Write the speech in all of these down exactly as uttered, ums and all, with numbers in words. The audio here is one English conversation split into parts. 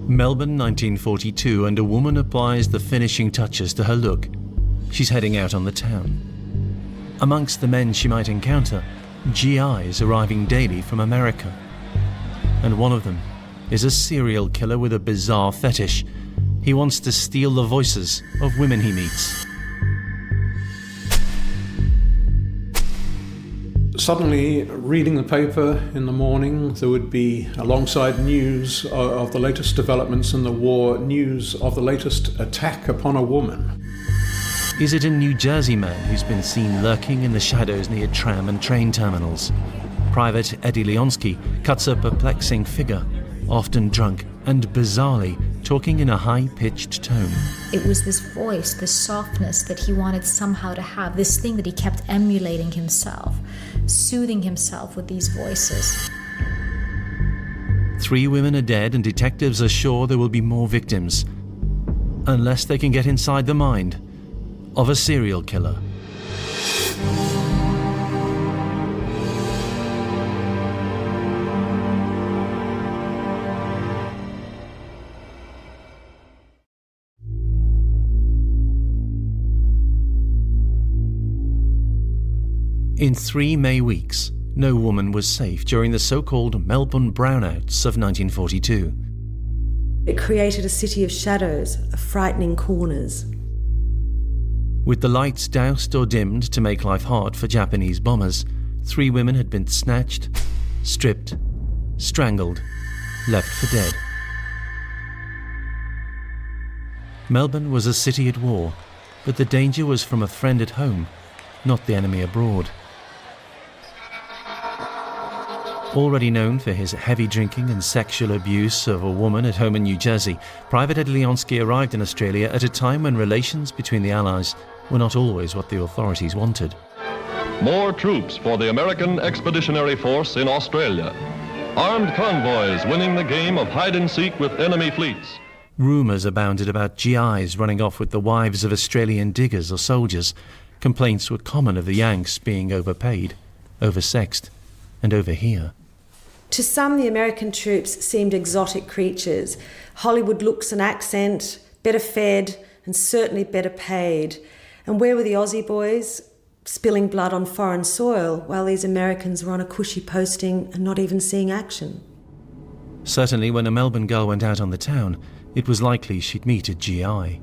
Melbourne, nineteen forty-two, and a woman applies the finishing touches to her look. She's heading out on the town. Amongst the men she might encounter, G Is arriving daily from America. And one of them is a serial killer with a bizarre fetish. He wants to steal the voices of women he meets. Suddenly, reading the paper in the morning, there would be, alongside news of the latest developments in the war, news of the latest attack upon a woman. Is it a New Jersey man who's been seen lurking in the shadows near tram and train terminals? Private Eddie Leonsky cuts a perplexing figure, often drunk and bizarrely talking in a high-pitched tone. It was this voice, this softness that he wanted somehow to have, this thing that he kept emulating himself, soothing himself with these voices. Three women are dead and detectives are sure there will be more victims, unless they can get inside the mind of a serial killer. In three May weeks, no woman was safe during the so-called Melbourne brownouts of nineteen forty-two. It created a city of shadows, of frightening corners. With the lights doused or dimmed to make life hard for Japanese bombers, three women had been snatched, stripped, strangled, left for dead. Melbourne was a city at war, but the danger was from a friend at home, not the enemy abroad. Already known for his heavy drinking and sexual abuse of a woman at home in New Jersey, Private Ed Leonsky arrived in Australia at a time when relations between the Allies were not always what the authorities wanted. More troops for the American Expeditionary Force in Australia. Armed convoys winning the game of hide-and-seek with enemy fleets. Rumours abounded about G Is running off with the wives of Australian diggers or soldiers. Complaints were common of the Yanks being overpaid, oversexed, and over here. To some, the American troops seemed exotic creatures. Hollywood looks and accent, better fed, and certainly better paid. And where were the Aussie boys? Spilling blood on foreign soil, while these Americans were on a cushy posting and not even seeing action. Certainly when a Melbourne girl went out on the town, it was likely she'd meet a G I.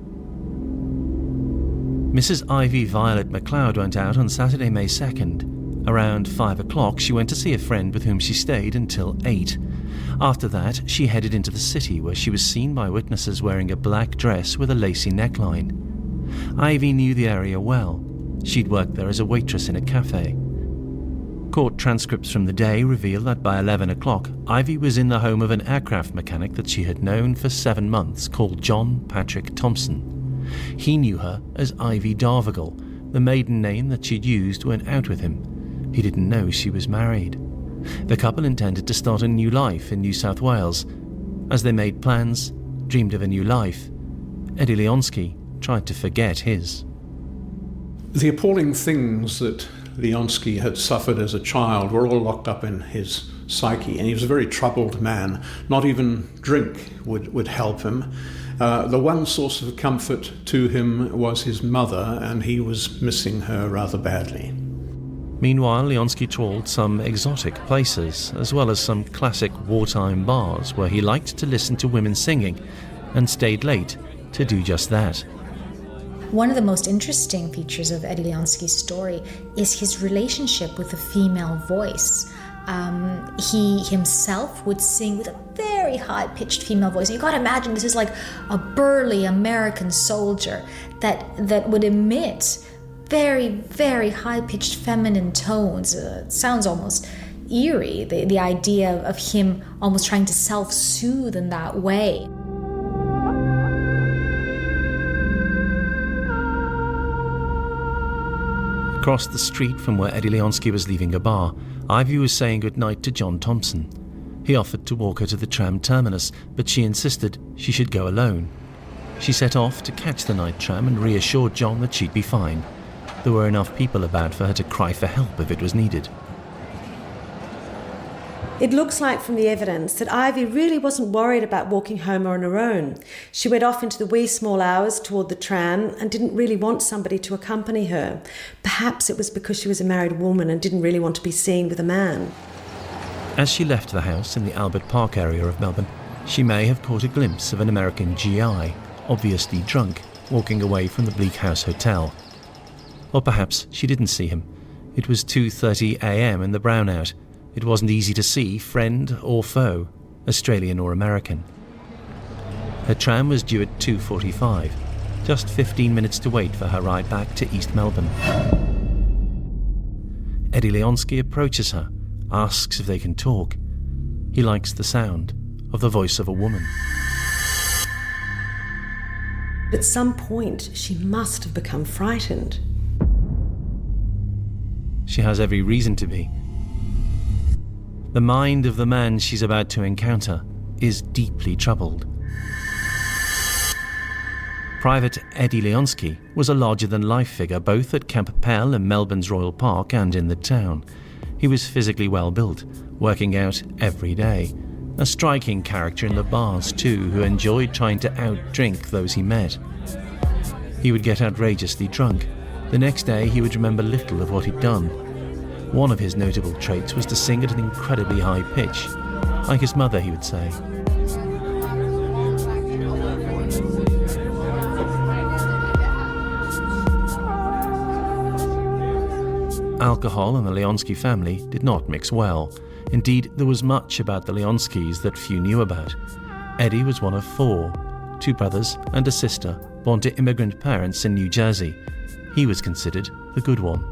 Missus Ivy Violet McLeod went out on Saturday, May second. Around five o'clock, she went to see a friend with whom she stayed until eight. After that, she headed into the city, where she was seen by witnesses wearing a black dress with a lacy neckline. Ivy knew the area well. She'd worked there as a waitress in a cafe. Court transcripts from the day reveal that by eleven o'clock, Ivy was in the home of an aircraft mechanic that she had known for seven months called John Patrick Thompson. He knew her as Ivy Darvigal, the maiden name that she'd used when out with him. He didn't know she was married. The couple intended to start a new life in New South Wales. As they made plans, dreamed of a new life, Eddie Leonsky tried to forget his. The appalling things that Leonsky had suffered as a child were all locked up in his psyche, and he was a very troubled man. Not even drink would, would help him. Uh, the one source of comfort to him was his mother, and he was missing her rather badly. Meanwhile, Leonsky trawled some exotic places, as well as some classic wartime bars where he liked to listen to women singing, and stayed late to do just that. One of the most interesting features of Eddie Leonsky's story is his relationship with the female voice. Um, he himself would sing with a very high-pitched female voice. You got to imagine this is like a burly American soldier that that would emit very, very high-pitched feminine tones. Uh, it sounds almost eerie, the, the idea of him almost trying to self-soothe in that way. Across the street from where Eddie Leonsky was leaving a bar, Ivy was saying goodnight to John Thompson. He offered to walk her to the tram terminus, but she insisted she should go alone. She set off to catch the night tram and reassured John that she'd be fine. There were enough people about for her to cry for help if it was needed. It looks like from the evidence that Ivy really wasn't worried about walking home on her own. She went off into the wee small hours toward the tram and didn't really want somebody to accompany her. Perhaps it was because she was a married woman and didn't really want to be seen with a man. As she left the house in the Albert Park area of Melbourne, she may have caught a glimpse of an American G I, obviously drunk, walking away from the Bleak House Hotel. Or perhaps she didn't see him. It was two thirty a.m. in the brownout. It wasn't easy to see friend or foe, Australian or American. Her tram was due at two forty-five, just fifteen minutes to wait for her ride back to East Melbourne. Eddie Leonski approaches her, asks if they can talk. He likes the sound of the voice of a woman. At some point, she must have become frightened. She has every reason to be. The mind of the man she's about to encounter is deeply troubled. Private Eddie Leonski was a larger-than-life figure both at Camp Pell in Melbourne's Royal Park and in the town. He was physically well-built, working out every day. A striking character in the bars too, who enjoyed trying to outdrink those he met. He would get outrageously drunk. The next day he would remember little of what he'd done. One of his notable traits was to sing at an incredibly high pitch. Like his mother, he would say. Alcohol and the Leonski family did not mix well. Indeed, there was much about the Leonskis that few knew about. Eddie was one of four, two brothers and a sister, born to immigrant parents in New Jersey. He was considered the good one.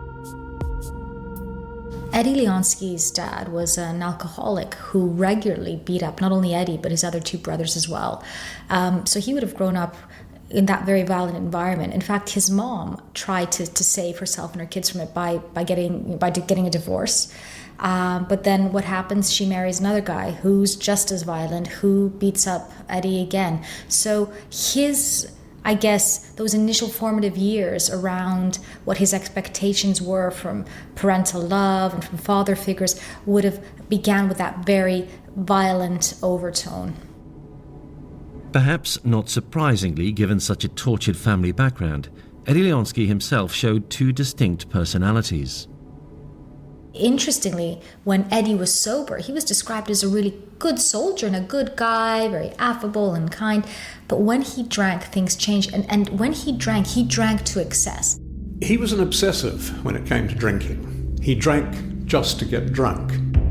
Eddie Leonski's dad was an alcoholic who regularly beat up not only Eddie, but his other two brothers as well. Um, so he would have grown up in that very violent environment. In fact, his mom tried to, to save herself and her kids from it by, by, getting, by getting a divorce. Um, but then what happens? She marries another guy who's just as violent, who beats up Eddie again. So his... I guess those initial formative years around what his expectations were from parental love and from father figures would have began with that very violent overtone. Perhaps not surprisingly, given such a tortured family background, Eddie Leonski himself showed two distinct personalities. Interestingly, when Eddie was sober, he was described as a really good soldier and a good guy, very affable and kind. But when he drank, things changed. And, and when he drank, he drank to excess. He was an obsessive when it came to drinking. He drank just to get drunk.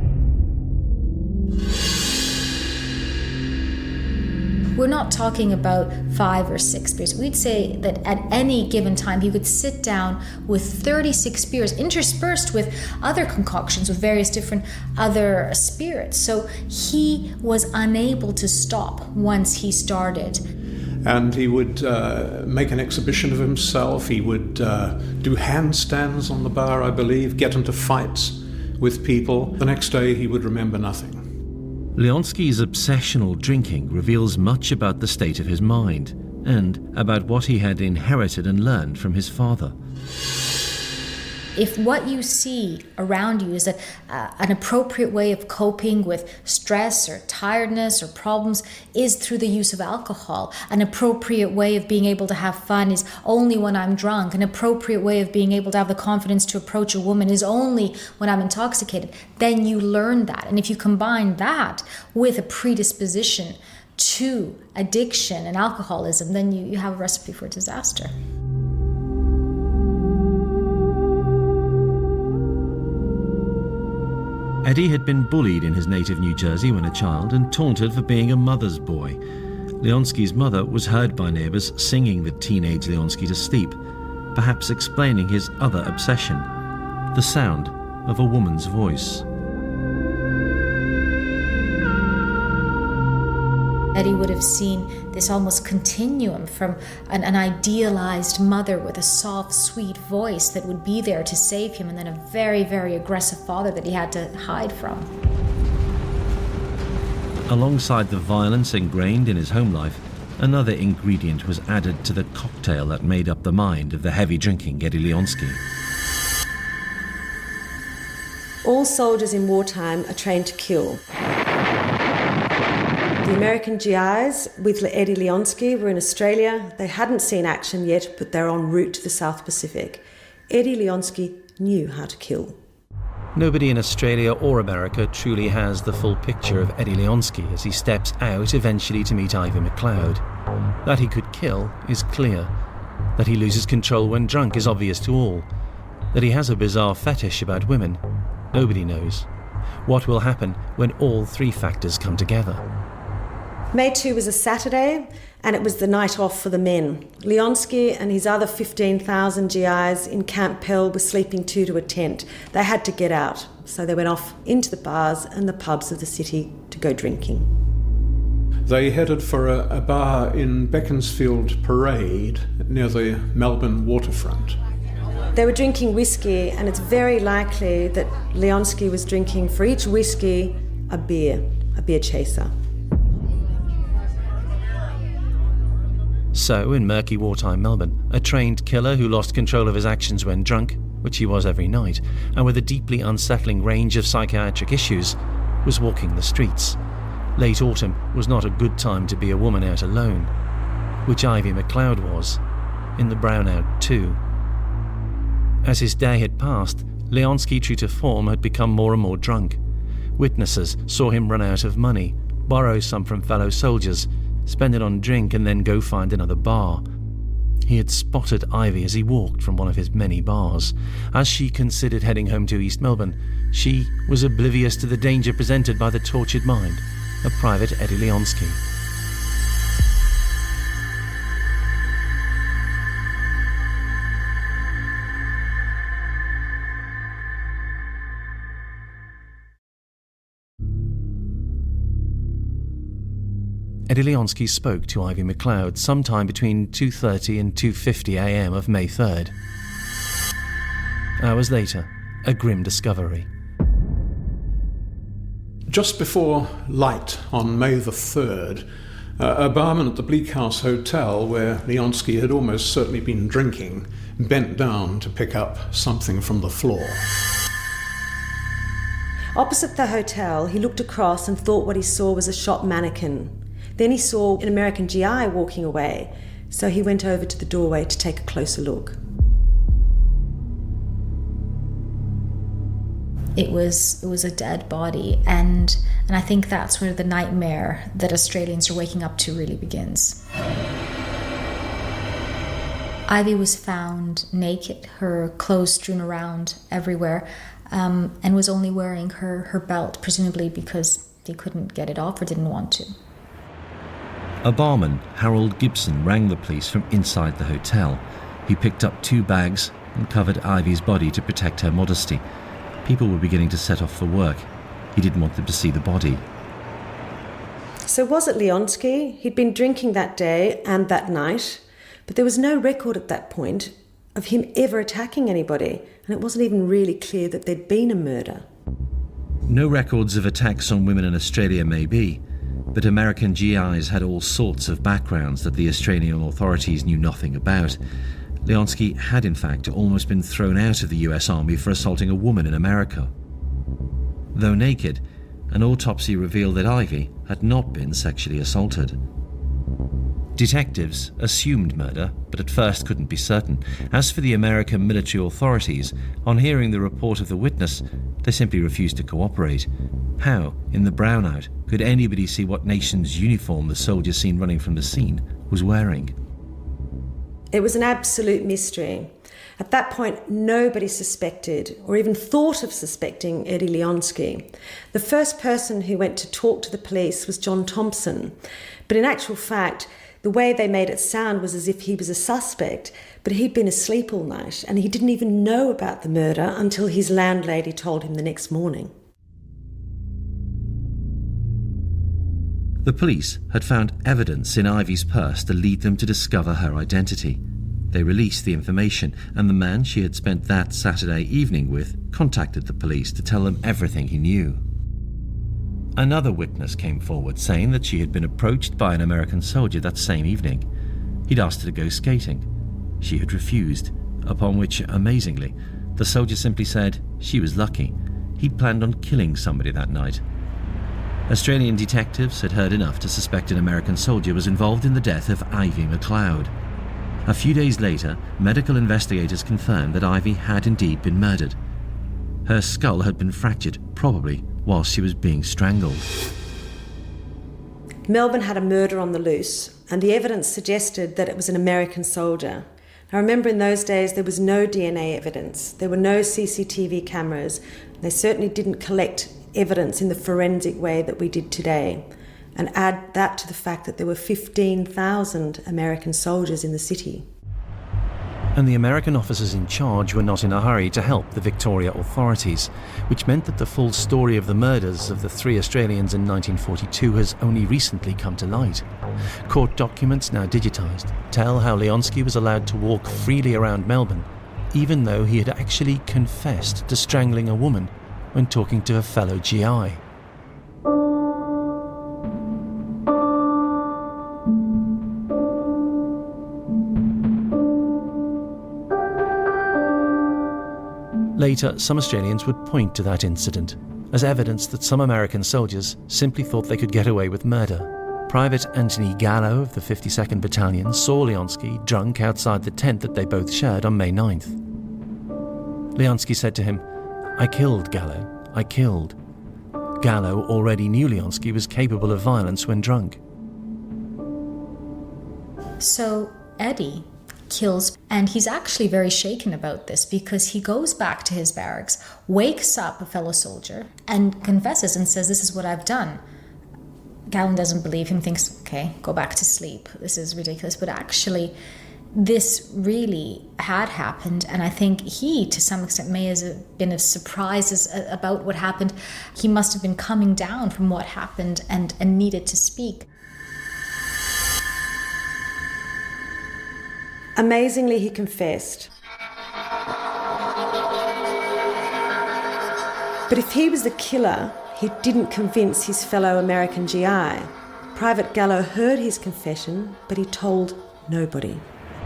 We're not talking about five or six beers. We'd say that at any given time he could sit down with thirty-six beers interspersed with other concoctions with various different other spirits. So he was unable to stop once he started. And he would uh, make an exhibition of himself. He would uh, do handstands on the bar, I believe, get into fights with people. The next day he would remember nothing. Leonski's obsessional drinking reveals much about the state of his mind and about what he had inherited and learned from his father. If what you see around you is a, uh, an appropriate way of coping with stress or tiredness or problems is through the use of alcohol. An appropriate way of being able to have fun is only when I'm drunk. An appropriate way of being able to have the confidence to approach a woman is only when I'm intoxicated. Then you learn that. And if you combine that with a predisposition to addiction and alcoholism, then you, you have a recipe for disaster. Eddie had been bullied in his native New Jersey when a child and taunted for being a mother's boy. Leonski's mother was heard by neighbours singing the teenage Leonski to sleep, perhaps explaining his other obsession, the sound of a woman's voice. Eddie would have seen this almost continuum from an, an idealized mother with a soft, sweet voice that would be there to save him, and then a very, very aggressive father that he had to hide from. Alongside the violence ingrained in his home life, another ingredient was added to the cocktail that made up the mind of the heavy-drinking Eddie Leonski. All soldiers in wartime are trained to kill. The American G Is with Eddie Leonski were in Australia. They hadn't seen action yet, but they're en route to the South Pacific. Eddie Leonski knew how to kill. Nobody in Australia or America truly has the full picture of Eddie Leonski as he steps out eventually to meet Ivy McLeod. That he could kill is clear. That he loses control when drunk is obvious to all. That he has a bizarre fetish about women, nobody knows. What will happen when all three factors come together? May second was a Saturday, and it was the night off for the men. Leonski and his other fifteen thousand G Is in Camp Pell were sleeping two to a tent. They had to get out, so they went off into the bars and the pubs of the city to go drinking. They headed for a, a bar in Beaconsfield Parade near the Melbourne waterfront. They were drinking whiskey, and it's very likely that Leonski was drinking, for each whiskey, a beer, a beer chaser. So, in murky wartime Melbourne, a trained killer who lost control of his actions when drunk, which he was every night, and with a deeply unsettling range of psychiatric issues, was walking the streets. Late autumn was not a good time to be a woman out alone, which Ivy McLeod was, in the brownout too. As his day had passed, Leonski, true to form, had become more and more drunk. Witnesses saw him run out of money, borrow some from fellow soldiers, spend it on drink and then go find another bar. He had spotted Ivy as he walked from one of his many bars. As she considered heading home to East Melbourne, she was oblivious to the danger presented by the tortured mind of Private Eddie Leonski. Eddie Leonski spoke to Ivy McLeod sometime between two thirty and two fifty a m of May third. Hours later, a grim discovery. Just before light on May the third, uh, a barman at the Bleak House Hotel, where Leonski had almost certainly been drinking, bent down to pick up something from the floor. Opposite the hotel, he looked across and thought what he saw was a shop mannequin. Then he saw an American G I walking away, so he went over to the doorway to take a closer look. It was it was a dead body, and and I think that's where the nightmare that Australians are waking up to really begins. Ivy was found naked, her clothes strewn around everywhere, um, and was only wearing her, her belt, presumably because they couldn't get it off or didn't want to. A barman, Harold Gibson, rang the police from inside the hotel. He picked up two bags and covered Ivy's body to protect her modesty. People were beginning to set off for work. He didn't want them to see the body. So was it Leonski? He'd been drinking that day and that night, but there was no record at that point of him ever attacking anybody, and it wasn't even really clear that there'd been a murder. No records of attacks on women in Australia may be, but American G Is had all sorts of backgrounds that the Australian authorities knew nothing about. Leonski had in fact almost been thrown out of the U S Army for assaulting a woman in America. Though naked, an autopsy revealed that Ivy had not been sexually assaulted. Detectives assumed murder, but at first couldn't be certain. As for the American military authorities, on hearing the report of the witness, they simply refused to cooperate. How, in the brownout, could anybody see what nation's uniform the soldier seen running from the scene was wearing? It was an absolute mystery. At that point, nobody suspected or even thought of suspecting Eddie Leonski. The first person who went to talk to the police was John Thompson. But in actual fact, the way they made it sound was as if he was a suspect, but he'd been asleep all night and he didn't even know about the murder until his landlady told him the next morning. The police had found evidence in Ivy's purse to lead them to discover her identity. They released the information, and the man she had spent that Saturday evening with contacted the police to tell them everything he knew. Another witness came forward saying that she had been approached by an American soldier that same evening. He'd asked her to go skating. She had refused, upon which, amazingly, the soldier simply said she was lucky. he'd planned on killing somebody that night. Australian detectives had heard enough to suspect an American soldier was involved in the death of Ivy McLeod. A few days later, medical investigators confirmed that Ivy had indeed been murdered. Her skull had been fractured, probably whilst she was being strangled. Melbourne had a murder on the loose, and the evidence suggested that it was an American soldier. Now remember, in those days there was no D N A evidence, there were no C C T V cameras, they certainly didn't collect evidence in the forensic way that we did today. And add that to the fact that there were fifteen thousand American soldiers in the city. And the American officers in charge were not in a hurry to help the Victoria authorities, which meant that the full story of the murders of the three Australians in nineteen forty-two has only recently come to light. Court documents, now digitised, tell how Leonski was allowed to walk freely around Melbourne, even though he had actually confessed to strangling a woman when talking to a fellow G I. Later, some Australians would point to that incident as evidence that some American soldiers simply thought they could get away with murder. Private Anthony Gallo of the fifty-second Battalion saw Leonski drunk outside the tent that they both shared on May ninth. Leonski said to him, "I killed Gallo, I killed." Gallo already knew Leonski was capable of violence when drunk. So Eddie kills, and he's actually very shaken about this because he goes back to his barracks, wakes up a fellow soldier, and confesses and says, "This is what I've done." Gallen doesn't believe him, thinks, okay, go back to sleep. This is ridiculous. But actually, this really had happened, and I think he, to some extent, may have been as surprised as, uh, about what happened. He must have been coming down from what happened and, and needed to speak. Amazingly, he confessed. But if he was the killer, he didn't convince his fellow American G I. Private Gallo heard his confession, but he told nobody.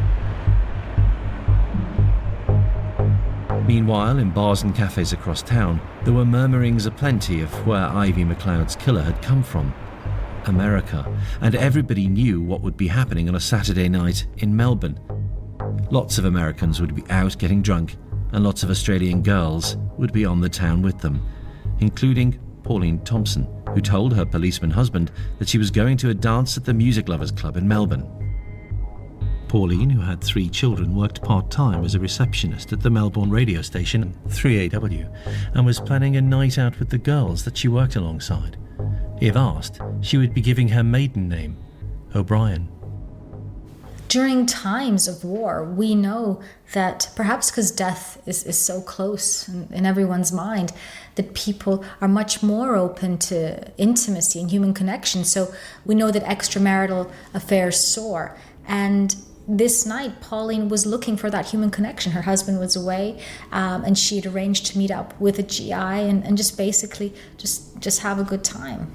Meanwhile, in bars and cafes across town, there were murmurings aplenty of where Ivy McLeod's killer had come from. America. And everybody knew what would be happening on a Saturday night in Melbourne. Lots of Americans would be out getting drunk, and lots of Australian girls would be on the town with them, including Pauline Thompson, who told her policeman husband that she was going to a dance at the Music Lovers Club in Melbourne. Pauline, who had three children, worked part-time as a receptionist at the Melbourne radio station three A W and was planning a night out with the girls that she worked alongside. If asked, she would be giving her maiden name, O'Brien. During times of war, we know that perhaps because death is, is so close in, in everyone's mind, that people are much more open to intimacy and human connection. So we know that extramarital affairs soar. And this night, Pauline was looking for that human connection. Her husband was away, um, and she had arranged to meet up with a G I and, and just basically just, just have a good time.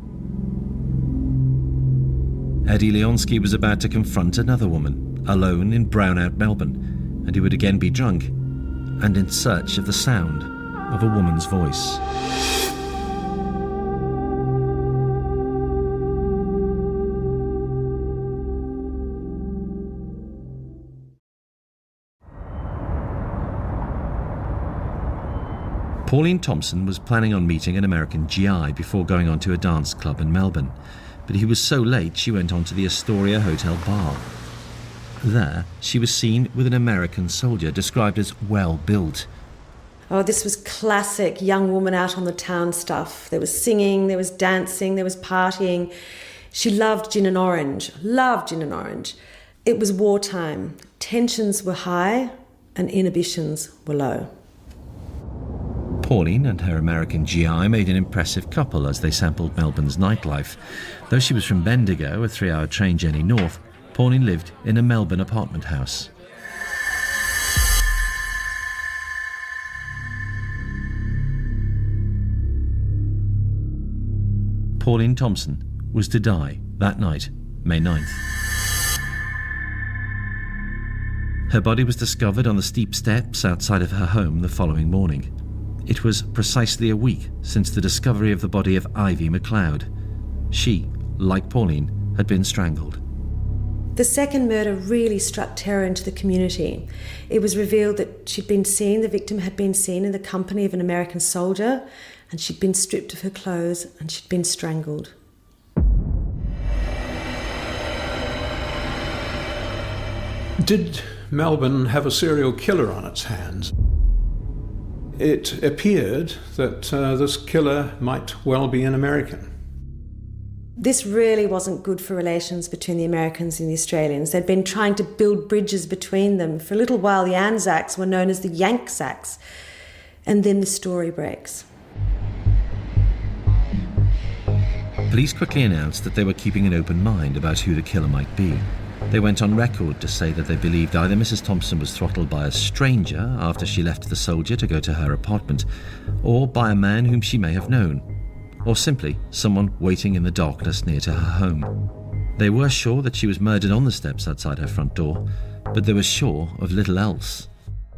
Eddie Leonski was about to confront another woman, alone in brownout Melbourne, and he would again be drunk and in search of the sound of a woman's voice. Pauline Thompson was planning on meeting an American G I before going on to a dance club in Melbourne, but he was so late she went on to the Astoria Hotel bar. There, she was seen with an American soldier described as well-built. Oh, this was classic young woman out on the town stuff. There was singing, there was dancing, there was partying. She loved gin and orange, loved gin and orange. It was wartime. Tensions were high and inhibitions were low. Pauline and her American G I made an impressive couple as they sampled Melbourne's nightlife. Though she was from Bendigo, a three-hour train journey north, Pauline lived in a Melbourne apartment house. Pauline Thompson was to die that night, May ninth. Her body was discovered on the steep steps outside of her home the following morning. It was precisely a week since the discovery of the body of Ivy McLeod. She, like Pauline, had been strangled. The second murder really struck terror into the community. It was revealed that she'd been seen, the victim had been seen in the company of an American soldier, and she'd been stripped of her clothes and she'd been strangled. Did Melbourne have a serial killer on its hands? It appeared that uh, this killer might well be an American. This really wasn't good for relations between the Americans and the Australians. They'd been trying to build bridges between them. For a little while, the Anzacs were known as the Yanksacks. And then the story breaks. Police quickly announced that they were keeping an open mind about who the killer might be. They went on record to say that they believed either Missus Thompson was throttled by a stranger after she left the soldier to go to her apartment, or by a man whom she may have known, or simply someone waiting in the darkness near to her home. They were sure that she was murdered on the steps outside her front door, but they were sure of little else.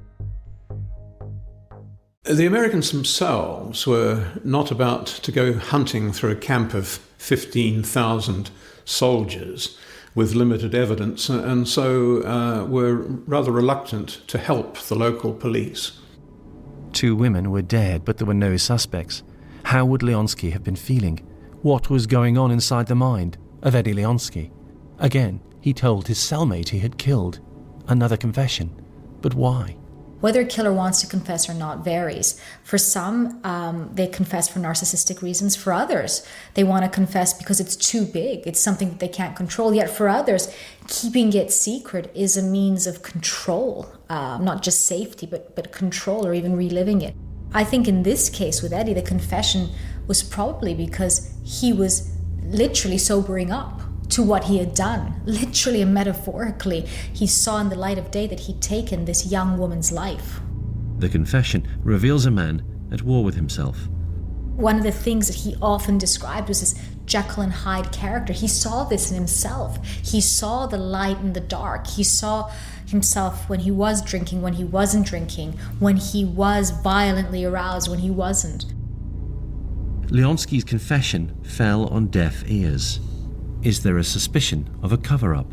The Americans themselves were not about to go hunting through a camp of fifteen thousand soldiers with limited evidence, and so uh, were rather reluctant to help the local police. Two women were dead, but there were no suspects. How would Leonski have been feeling? What was going on inside the mind of Eddie Leonski? Again, he told his cellmate he had killed. Another confession. But why? Whether a killer wants to confess or not varies. For some, um, they confess for narcissistic reasons. For others, they want to confess because it's too big. It's something that they can't control. Yet for others, keeping it secret is a means of control, uh, not just safety, but, but control, or even reliving it. I think in this case with Eddie, the confession was probably because he was literally sobering up to what he had done. Literally and metaphorically, he saw in the light of day that he'd taken this young woman's life. The confession reveals a man at war with himself. One of the things that he often described was this Jekyll and Hyde character. He saw this in himself. He saw the light and the dark. He saw himself when he was drinking, when he wasn't drinking, when he was violently aroused, when he wasn't. Leonski's confession fell on deaf ears. Is there a suspicion of a cover-up?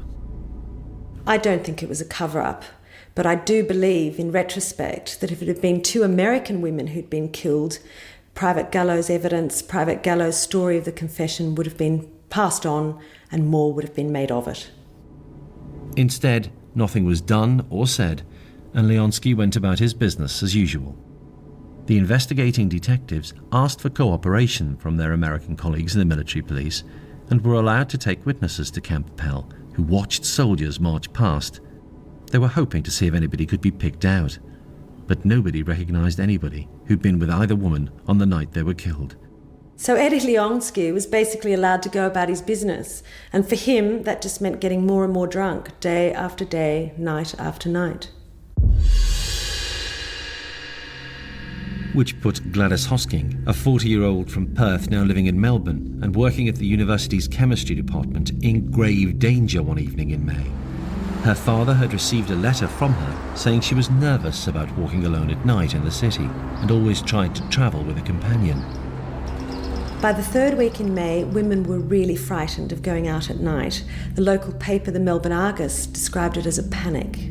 I don't think it was a cover-up, but I do believe, in retrospect, that if it had been two American women who'd been killed, Private Gallo's evidence, Private Gallo's story of the confession would have been passed on and more would have been made of it. Instead, nothing was done or said, and Leonski went about his business as usual. The investigating detectives asked for cooperation from their American colleagues in the military police and were allowed to take witnesses to Camp Pell, who watched soldiers march past. They were hoping to see if anybody could be picked out, but nobody recognised anybody who'd been with either woman on the night they were killed. So Eddie Leonski was basically allowed to go about his business, and for him that just meant getting more and more drunk, day after day, night after night. Which put Gladys Hosking, a forty-year-old from Perth now living in Melbourne and working at the university's chemistry department, in grave danger one evening in May. Her father had received a letter from her saying she was nervous about walking alone at night in the city and always tried to travel with a companion. By the third week in May, women were really frightened of going out at night. The local paper, the Melbourne Argus, described it as a panic.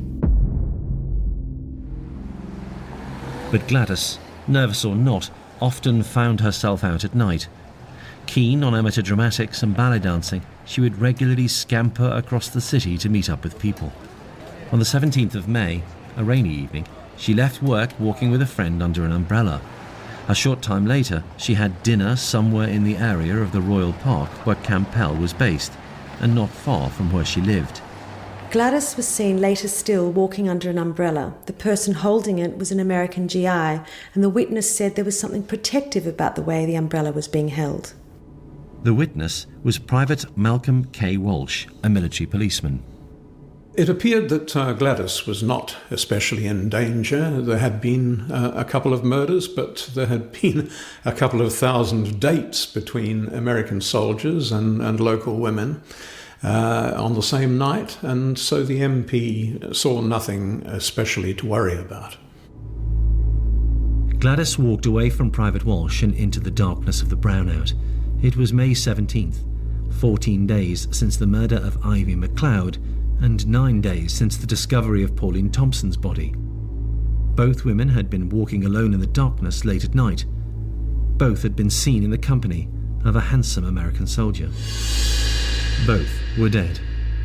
But Gladys, nervous or not, often found herself out at night. Keen on amateur dramatics and ballet dancing, she would regularly scamper across the city to meet up with people. On the seventeenth of May, a rainy evening, she left work walking with a friend under an umbrella. A short time later, she had dinner somewhere in the area of the Royal Park where Camp Pell was based, and not far from where she lived. Gladys was seen later still walking under an umbrella. The person holding it was an American G I, and the witness said there was something protective about the way the umbrella was being held. The witness was Private Malcolm K. Walsh, a military policeman. It appeared that uh, Gladys was not especially in danger. There had been uh, a couple of murders, but there had been a couple of thousand dates between American soldiers and, and local women uh, on the same night, and so the M P saw nothing especially to worry about. Gladys walked away from Private Walsh and into the darkness of the brownout. It was May seventeenth, fourteen days since the murder of Ivy McLeod and nine days since the discovery of Pauline Thompson's body. Both women had been walking alone in the darkness late at night. Both had been seen in the company of a handsome American soldier. Both were dead.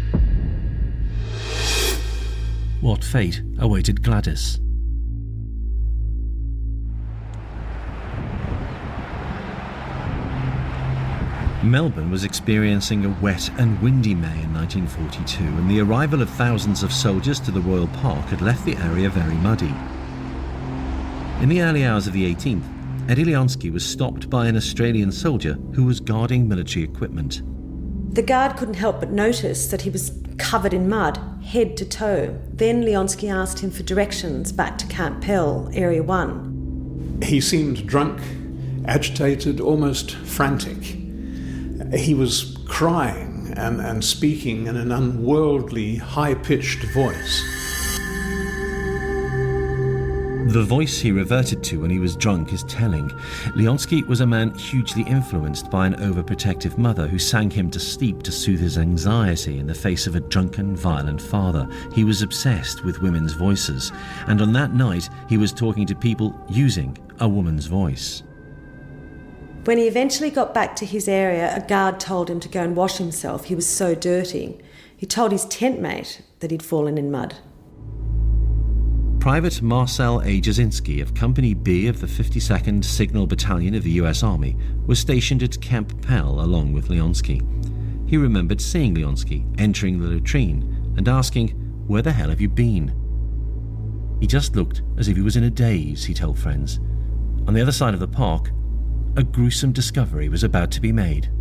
What fate awaited Gladys? Melbourne was experiencing a wet and windy May in nineteen forty-two, and the arrival of thousands of soldiers to the Royal Park had left the area very muddy. In the early hours of the eighteenth, Eddie Leonski was stopped by an Australian soldier who was guarding military equipment. The guard couldn't help but notice that he was covered in mud, head to toe. Then Leonski asked him for directions back to Camp Pell, Area one. He seemed drunk, agitated, almost frantic. He was crying and, and speaking in an unworldly, high-pitched voice. The voice he reverted to when he was drunk is telling. Leonski was a man hugely influenced by an overprotective mother who sang him to sleep to soothe his anxiety in the face of a drunken, violent father. He was obsessed with women's voices, and on that night he was talking to people using a woman's voice. When he eventually got back to his area, a guard told him to go and wash himself. He was so dirty. He told his tent mate that he'd fallen in mud. Private Marcel A. Jasinski of Company B of the fifty-second Signal Battalion of the U S Army was stationed at Camp Pell along with Leonski. He remembered seeing Leonski entering the latrine and asking, "Where the hell have you been?" He just looked as if he was in a daze, he told friends. On the other side of the park, a gruesome discovery was about to be made.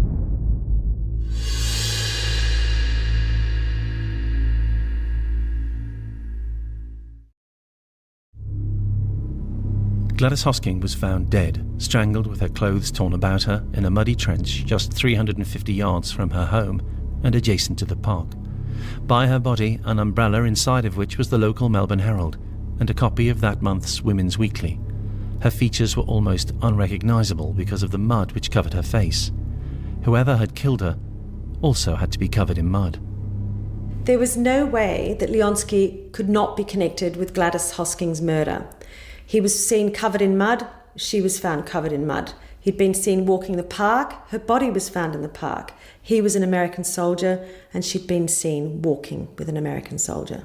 Gladys Hosking was found dead, strangled with her clothes torn about her in a muddy trench just three hundred fifty yards from her home and adjacent to the park. By her body, an umbrella inside of which was the local Melbourne Herald and a copy of that month's Women's Weekly. Her features were almost unrecognisable because of the mud which covered her face. Whoever had killed her also had to be covered in mud. There was no way that Leonski could not be connected with Gladys Hosking's murder. He was seen covered in mud, she was found covered in mud. He'd been seen walking the park, her body was found in the park. He was an American soldier, and she'd been seen walking with an American soldier.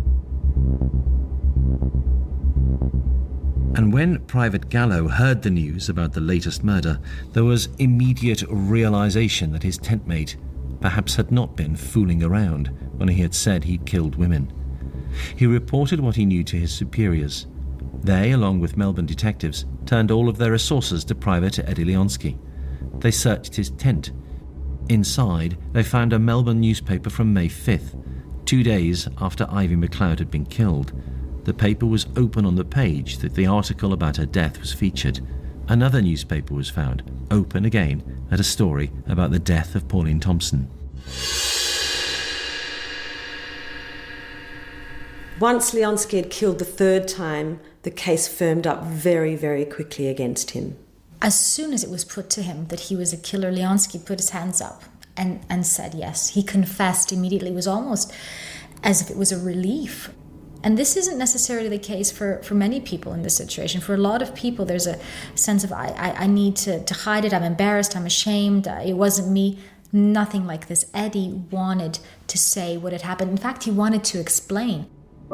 And when Private Gallo heard the news about the latest murder, there was immediate realization that his tent mate perhaps had not been fooling around when he had said he'd killed women. He reported what he knew to his superiors. They, along with Melbourne detectives, turned all of their resources to Private Eddie Leonski. They searched his tent. Inside, they found a Melbourne newspaper from May fifth, two days after Ivy McLeod had been killed. The paper was open on the page that the article about her death was featured. Another newspaper was found, open again, at a story about the death of Pauline Thompson. Once Leonski had killed the third time, the case firmed up very, very quickly against him. As soon as it was put to him that he was a killer, Leonski put his hands up and, and said yes. He confessed immediately. It was almost as if it was a relief. And this isn't necessarily the case for, for many people in this situation. For a lot of people, there's a sense of, I, I, I need to, to hide it, I'm embarrassed, I'm ashamed, uh, it wasn't me. Nothing like this. Eddie wanted to say what had happened. In fact, he wanted to explain.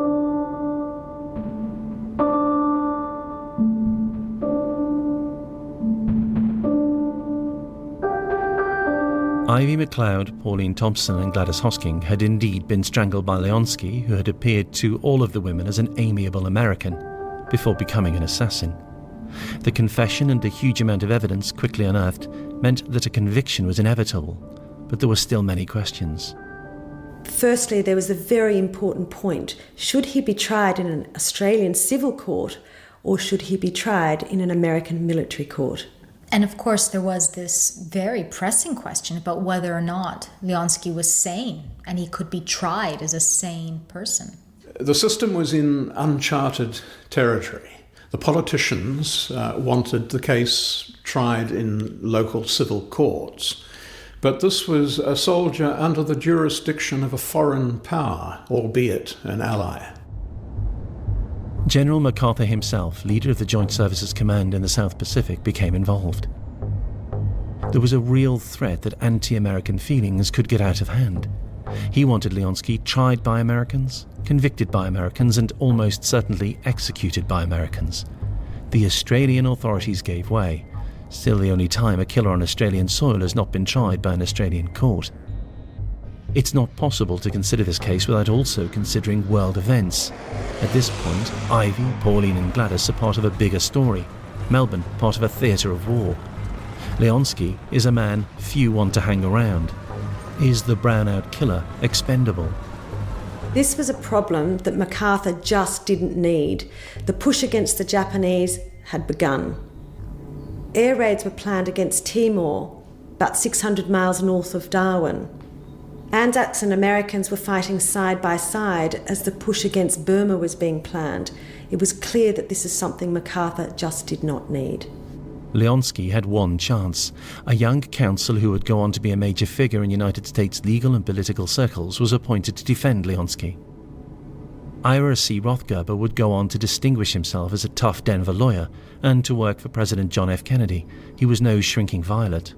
Ivy McLeod, Pauline Thompson and Gladys Hosking had indeed been strangled by Leonski, who had appeared to all of the women as an amiable American before becoming an assassin. The confession and a huge amount of evidence quickly unearthed meant that a conviction was inevitable, but there were still many questions. Firstly, there was a very important point. Should he be tried in an Australian civil court, or should he be tried in an American military court? And of course, there was this very pressing question about whether or not Leonski was sane and he could be tried as a sane person. The system was in uncharted territory. The politicians uh, wanted the case tried in local civil courts, but this was a soldier under the jurisdiction of a foreign power, albeit an ally. General MacArthur himself, leader of the Joint Services Command in the South Pacific, became involved. There was a real threat that anti-American feelings could get out of hand. He wanted Leonski tried by Americans, convicted by Americans, and almost certainly executed by Americans. The Australian authorities gave way. Still the only time a killer on Australian soil has not been tried by an Australian court. It's not possible to consider this case without also considering world events. At this point, Ivy, Pauline and Gladys are part of a bigger story. Melbourne, part of a theatre of war. Leonski is a man few want to hang around. Is the brownout killer expendable? This was a problem that MacArthur just didn't need. The push against the Japanese had begun. Air raids were planned against Timor, about six hundred miles north of Darwin. Anzacs and Americans were fighting side by side as the push against Burma was being planned. It was clear that this is something MacArthur just did not need. Leonski had one chance. A young counsel who would go on to be a major figure in United States legal and political circles was appointed to defend Leonski. Ira C. Rothgerber would go on to distinguish himself as a tough Denver lawyer and to work for President John F. Kennedy. He was no shrinking violet.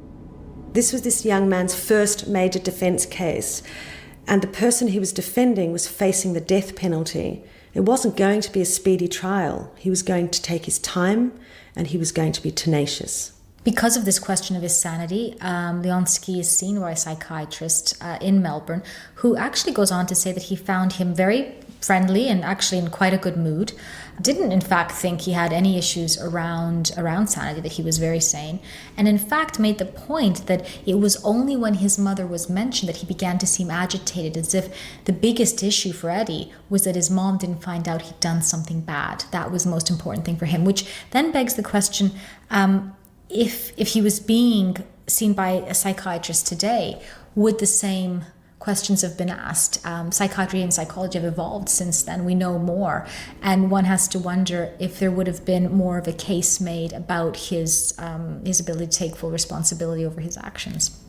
This was this young man's first major defence case, and the person he was defending was facing the death penalty. It wasn't going to be a speedy trial. He was going to take his time, and he was going to be tenacious. Because of this question of his sanity, um, Leonski is seen by a psychiatrist uh, in Melbourne who actually goes on to say that he found him very friendly and actually in quite a good mood. Didn't in fact think he had any issues around around sanity, that he was very sane, and in fact made the point that it was only when his mother was mentioned that he began to seem agitated, as if the biggest issue for Eddie was that his mom didn't find out he'd done something bad. That was the most important thing for him, which then begs the question, um, if if he was being seen by a psychiatrist today, would the same questions have been asked? Um, psychiatry and psychology have evolved since then. We know more. And one has to wonder if there would have been more of a case made about his, um, his ability to take full responsibility over his actions.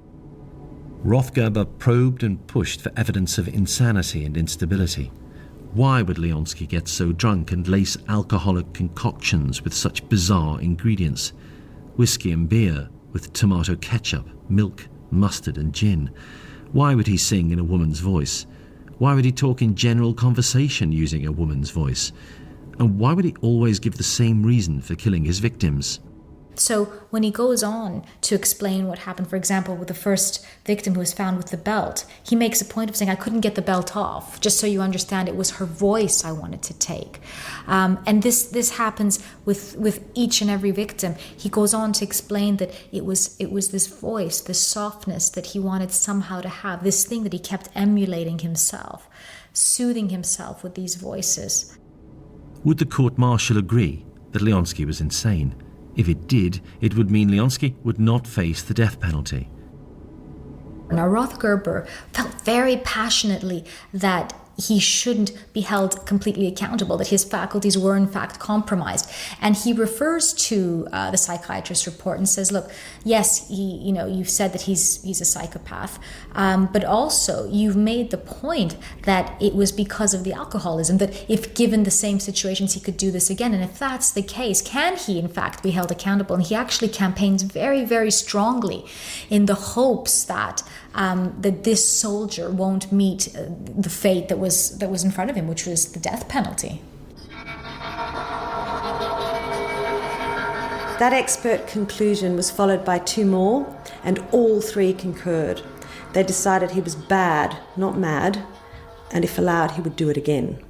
Rothgerber probed and pushed for evidence of insanity and instability. Why would Leonski get so drunk and lace alcoholic concoctions with such bizarre ingredients? Whiskey and beer with tomato ketchup, milk, mustard and gin. Why would he sing in a woman's voice? Why would he talk in general conversation using a woman's voice? And why would he always give the same reason for killing his victims? So when he goes on to explain what happened, for example, with the first victim who was found with the belt, he makes a point of saying, I couldn't get the belt off. Just so you understand, it was her voice I wanted to take. Um, and this this happens with, with each and every victim. He goes on to explain that it was it was this voice, this softness that he wanted somehow to have, this thing that he kept emulating himself, soothing himself with these voices. Would the court-martial agree that Leonski was insane? If it did, it would mean Leonski would not face the death penalty. Now, Rothgerber felt very passionately that he shouldn't be held completely accountable, that his faculties were in fact compromised. And he refers to uh, the psychiatrist's report and says, look, yes, he, you know, you've said that he's he's a psychopath, um, but also you've made the point that it was because of the alcoholism, that if given the same situations, he could do this again. And if that's the case, can he in fact be held accountable? And he actually campaigns very, very strongly in the hopes that um, that this soldier won't meet uh, the fate that was that was in front of him, which was the death penalty. That expert conclusion was followed by two more, and all three concurred. They decided he was bad, not mad, and if allowed, he would do it again.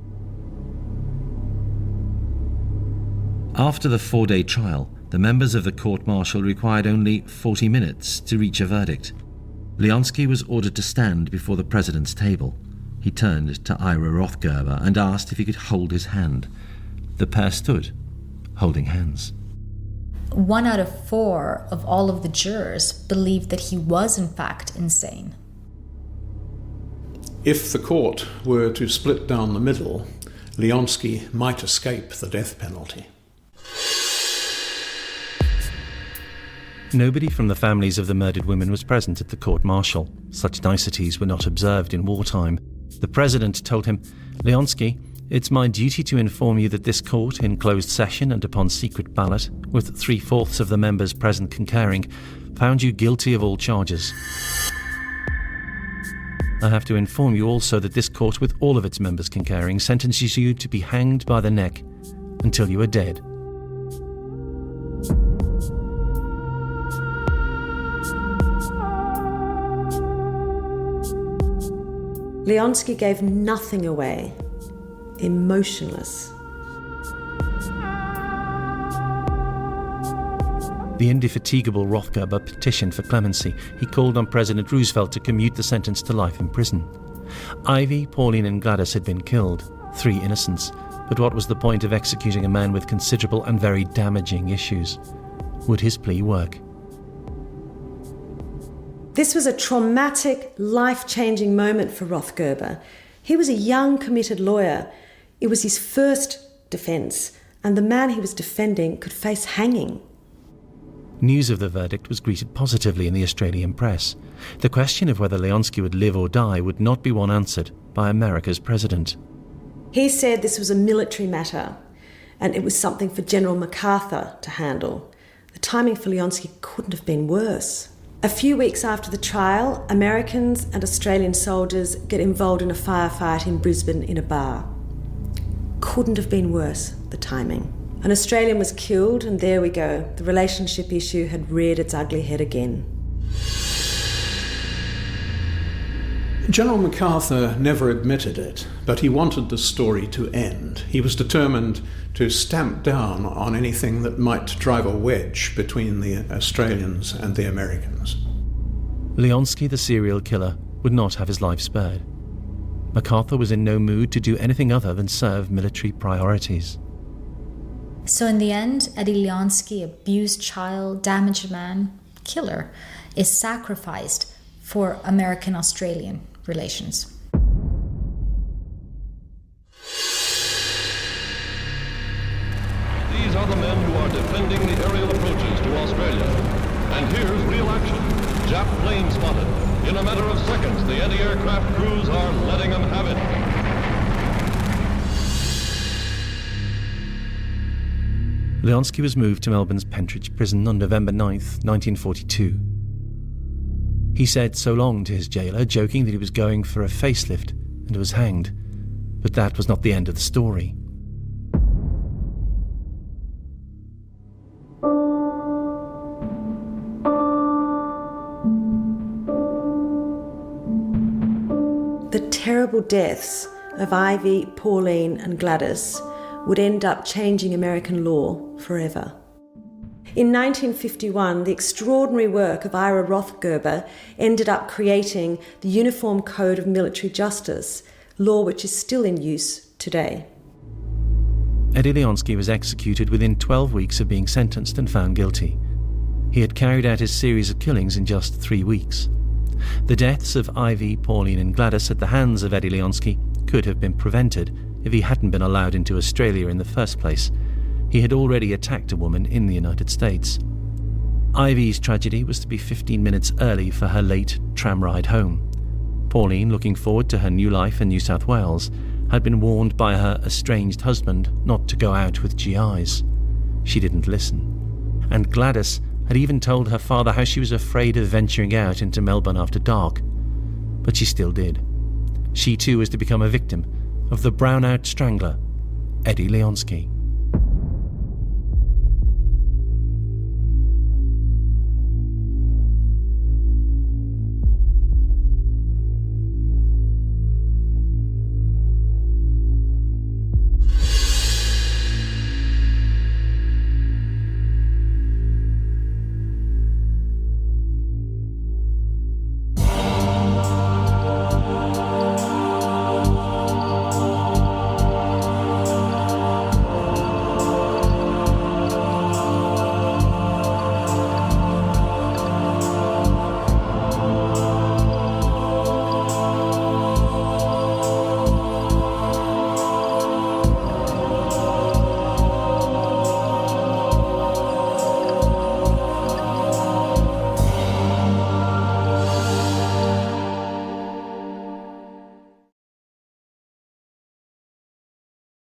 After the four-day trial, the members of the court-martial required only forty minutes to reach a verdict. Leonski was ordered to stand before the president's table. He turned to Ira Rothgerber and asked if he could hold his hand. The pair stood, holding hands. One out of four of all of the jurors believed that he was in fact insane. If the court were to split down the middle Leonski might escape the death penalty. Nobody from the families of the murdered women was present at the court-martial. Such niceties were not observed in wartime. The president told him, "Leonski, it's my duty to inform you that this court, in closed session and upon secret ballot, with three-fourths of the members present concurring, found you guilty of all charges. I have to inform you also that this court, with all of its members concurring, sentences you to be hanged by the neck until you are dead." Leonski gave nothing away. Emotionless. The indefatigable Rothgerber petitioned for clemency. He called on President Roosevelt to commute the sentence to life in prison. Ivy, Pauline and Gladys had been killed, three innocents. But what was the point of executing a man with considerable and very damaging issues? Would his plea work? This was a traumatic, life-changing moment for Rothgerber. He was a young, committed lawyer. It was his first defence, and the man he was defending could face hanging. News of the verdict was greeted positively in the Australian press. The question of whether Leonski would live or die would not be one answered by America's president. He said this was a military matter, and it was something for General MacArthur to handle. The timing for Leonski couldn't have been worse. A few weeks after the trial, Americans and Australian soldiers get involved in a firefight in Brisbane in a bar. Couldn't have been worse, the timing. An Australian was killed, and there we go. The relationship issue had reared its ugly head again. General MacArthur never admitted it, but he wanted the story to end. He was determined to stamp down on anything that might drive a wedge between the Australians and the Americans. Leonski, the serial killer, would not have his life spared. MacArthur was in no mood to do anything other than serve military priorities. So in the end, Eddie Leonski, abused child, damaged man, killer, is sacrificed for American-Australian relations. These are the men who are defending the aerial approaches to Australia. And here's real action. Jap plane spotted. In a matter of seconds, the anti-aircraft crews are letting them have it. Leonski was moved to Melbourne's Pentridge prison on November ninth, nineteen forty-two. He said so long to his jailer, joking that he was going for a facelift and was hanged. But that was not the end of the story. The terrible deaths of Ivy, Pauline and Gladys would end up changing American law forever. In nineteen fifty-one, the extraordinary work of Ira Rothgerber ended up creating the Uniform Code of Military Justice, law which is still in use today. Eddie Leonski was executed within twelve weeks of being sentenced and found guilty. He had carried out his series of killings in just three weeks. The deaths of Ivy, Pauline and Gladys at the hands of Eddie Leonski could have been prevented if he hadn't been allowed into Australia in the first place. He had already attacked a woman in the United States. Ivy's tragedy was to be fifteen minutes early for her late tram ride home. Pauline, looking forward to her new life in New South Wales, had been warned by her estranged husband not to go out with G Is. She didn't listen. And Gladys had even told her father how she was afraid of venturing out into Melbourne after dark. But she still did. She too was to become a victim of the brownout strangler, Eddie Leonski.